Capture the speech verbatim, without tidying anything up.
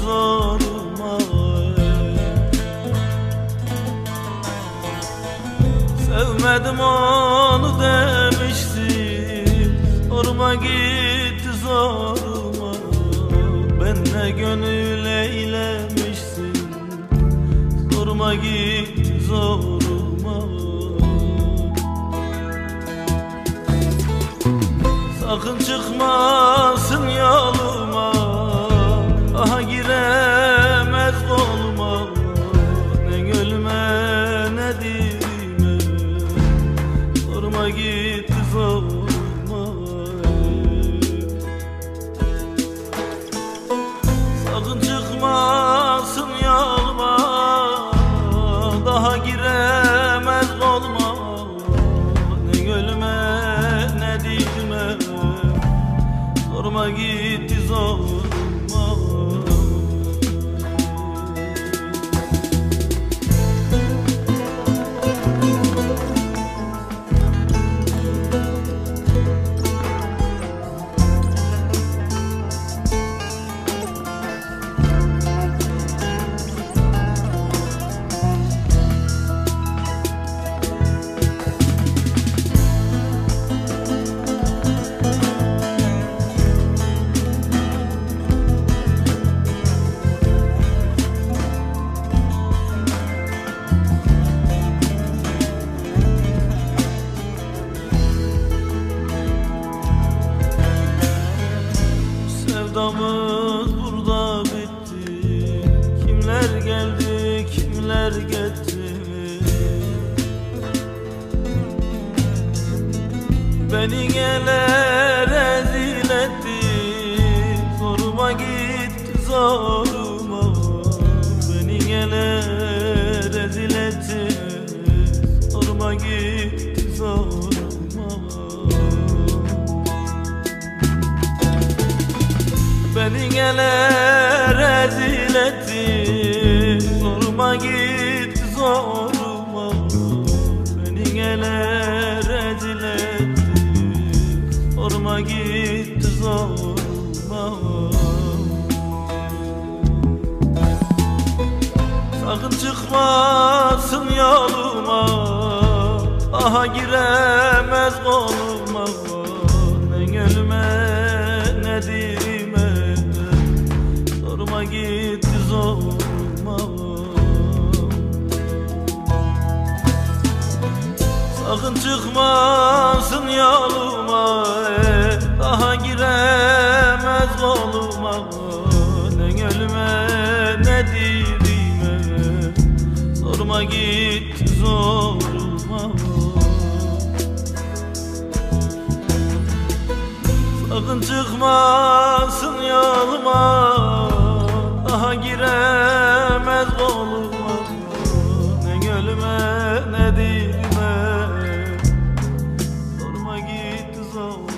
zoruma. Sevmedim onu demiştim, sorma gitti zoruma. Ben ne gönül eylemişsin, sorma gitti zoruma. Sakın çıkmasın yoluma, aha giremez koluma. Ne gölüme ne dilime, sorma gitti zoruma. Sakın çıkmasın yoluma, daha giremez koluma. Ne gölüme ne dilime, sorma gitti zoruma. Sevdamız burada bitti, kimler geldi kimler gitti. Beni gele rezil etti, zoruma gitti zoruma. Beni gele rezil etti, zoruma gitti zoruma. Beni gele rezil etti, zoruma gitti zoruma. Beni gele rezil etti, zoruma gitti zoruma. Sakın çıkmasın yoluma, aha giremez koluma. Ne gölüme ne dilime, sorma gitti zoruma. Sakın çıkmasın yoluma, daha giremez koluma. Ne gölüme ne dilime, sorma gitti zoruma. Sakın çıkmasın yoluma, daha giremez koluma. Ne gölüme ne dilime, sorma gitti zoruma.